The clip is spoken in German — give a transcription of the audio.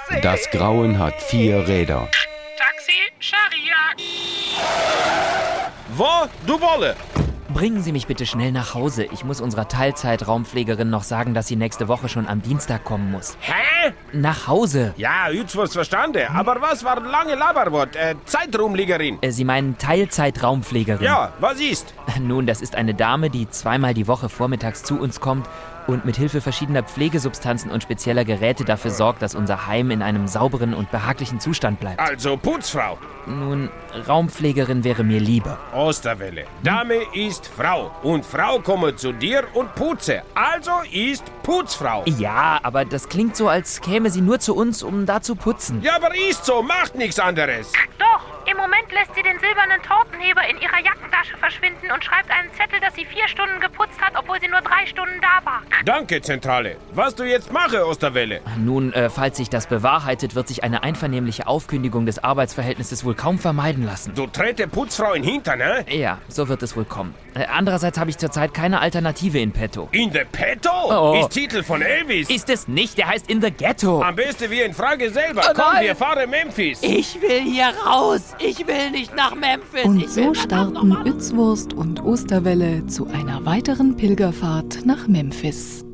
Das Grauen hat 4 Räder. Taxi, Scharia. Wo du wolle? Bringen Sie mich bitte schnell nach Hause. Ich muss unserer Teilzeit-Raumpflegerin noch sagen, dass sie nächste Woche schon am Dienstag kommen muss. Hä? Nach Hause. Ja, jetzt was verstanden. Aber was war lange Laberwort? Zeitrumliegerin. Sie meinen Teilzeit-Raumpflegerin? Ja, was ist? Nun, das ist eine Dame, die 2-mal die Woche vormittags zu uns kommt und mit Hilfe verschiedener Pflegesubstanzen und spezieller Geräte dafür sorgt, dass unser Heim in einem sauberen und behaglichen Zustand bleibt. Also Putzfrau. Nun, Raumpflegerin wäre mir lieber. Osterwelle. Dame ist Frau. Und Frau komme zu dir und putze. Also ist Putzfrau. Ja, aber das klingt so, als käme sie nur zu uns, um da zu putzen. Ja, aber ist so. Macht nichts anderes. Doch, im Moment lässt sie den silbernen Tortenheber in ihrer Jackentasche verschwinden und schreibt einen Zettel, dass sie 4 Stunden geputzt hat, obwohl sie nur 3 Stunden da war. Danke, Zentrale. Was du jetzt mache, Osterwelle? Nun, falls sich das bewahrheitet, wird sich eine einvernehmliche Aufkündigung des Arbeitsverhältnisses wohl kaum vermeiden lassen. Du trete Putzfrau in Hintern, ne? Ja, so wird es wohl kommen. Andererseits habe ich zurzeit keine Alternative in petto. In the Petto? Oh. Ist Titel von Elvis. Ist es nicht, der heißt In the Ghetto. Am besten wir in Frage selber. Oh, Komm, nein. wir fahren Memphis. Ich will hier raus. Ich will nicht nach Memphis. Und so starten Utzwurst und Osterwelle zu einer weiteren Pilgerfahrt nach Memphis.